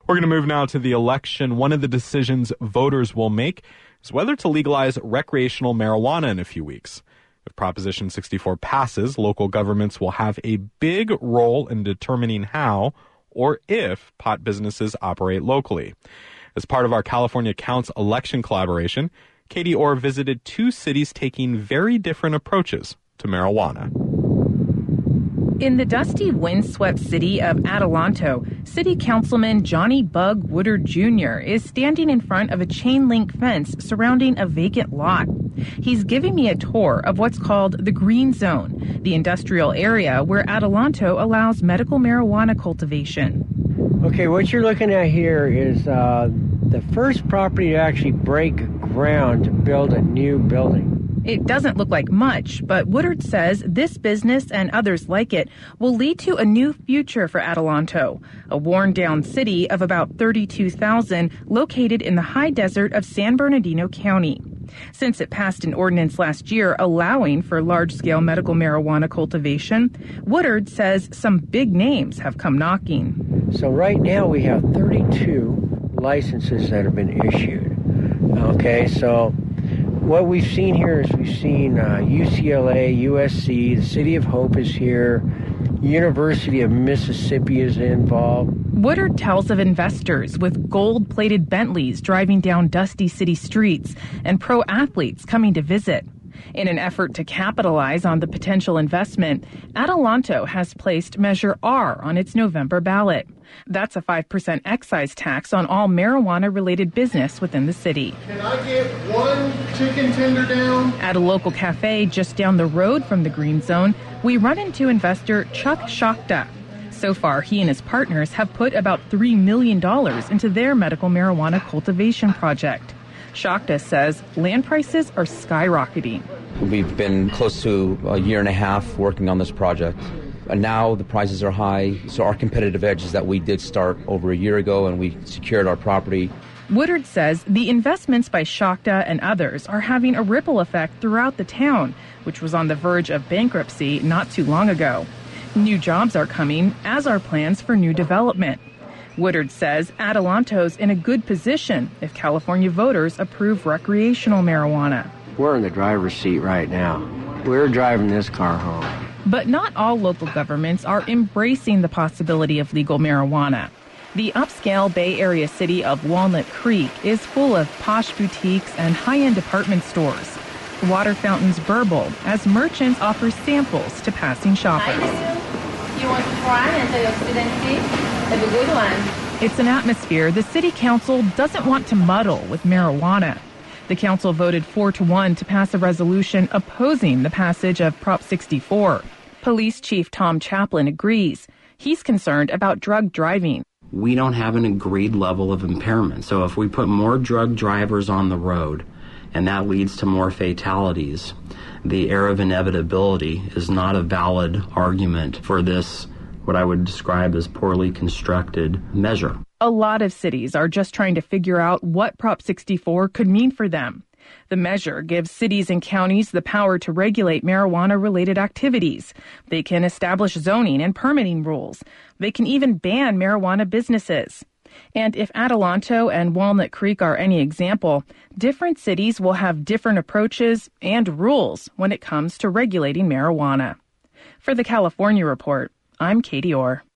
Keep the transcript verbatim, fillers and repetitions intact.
We're going to move now to the election. One of the decisions voters will make is whether to legalize recreational marijuana in a few weeks. If Proposition sixty-four passes, local governments will have a big role in determining how or if pot businesses operate locally. As part of our California Counts election collaboration, Katie Orr visited two cities taking very different approaches to marijuana. In the dusty, windswept city of Adelanto, City Councilman Johnny Bug Woodard Junior is standing in front of a chain-link fence surrounding a vacant lot. He's giving me a tour of what's called the Green Zone, the industrial area where Adelanto allows medical marijuana cultivation. Okay, what you're looking at here is uh, the first property to actually break ground to build a new building. It doesn't look like much, but Woodard says this business and others like it will lead to a new future for Adelanto, a worn-down city of about thirty-two thousand located in the high desert of San Bernardino County. Since it passed an ordinance last year allowing for large-scale medical marijuana cultivation, Woodard says some big names have come knocking. So right now we have thirty-two licenses that have been issued. Okay, so what we've seen here is we've seen uh, U C L A, U S C, the City of Hope is here, University of Mississippi is involved. Woodard tells of investors with gold-plated Bentleys driving down dusty city streets and pro athletes coming to visit. In an effort to capitalize on the potential investment, Adelanto has placed Measure R on its November ballot. That's a five percent excise tax on all marijuana-related business within the city. Can I get one chicken tender down? At a local cafe just down the road from the Green Zone, we run into investor Chuck Shakta. So far, he and his partners have put about three million dollars into their medical marijuana cultivation project. Shakta says land prices are skyrocketing. We've been close to a year and a half working on this project. And now the prices are high, so our competitive edge is that we did start over a year ago and we secured our property. Woodard says the investments by Shakta and others are having a ripple effect throughout the town, which was on the verge of bankruptcy not too long ago. New jobs are coming, as are plans for new development. Woodard says Adelanto's in a good position if California voters approve recreational marijuana. We're in the driver's seat right now. We're driving this car home. But not all local governments are embracing the possibility of legal marijuana. The upscale Bay Area city of Walnut Creek is full of posh boutiques and high-end department stores. Water fountains burble as merchants offer samples to passing shoppers. You want to try and take a student seat? Have a good one. It's an atmosphere the city council doesn't want to muddle with marijuana. The council voted four to one to pass a resolution opposing the passage of Prop sixty-four. Police Chief Tom Chaplin agrees. He's concerned about drug driving. We don't have an agreed level of impairment. So if we put more drug drivers on the road and that leads to more fatalities, the air of inevitability is not a valid argument for this, what I would describe as poorly constructed measure. A lot of cities are just trying to figure out what Prop sixty-four could mean for them. The measure gives cities and counties the power to regulate marijuana-related activities. They can establish zoning and permitting rules. They can even ban marijuana businesses. And if Adelanto and Walnut Creek are any example, different cities will have different approaches and rules when it comes to regulating marijuana. For the California Report, I'm Katie Orr.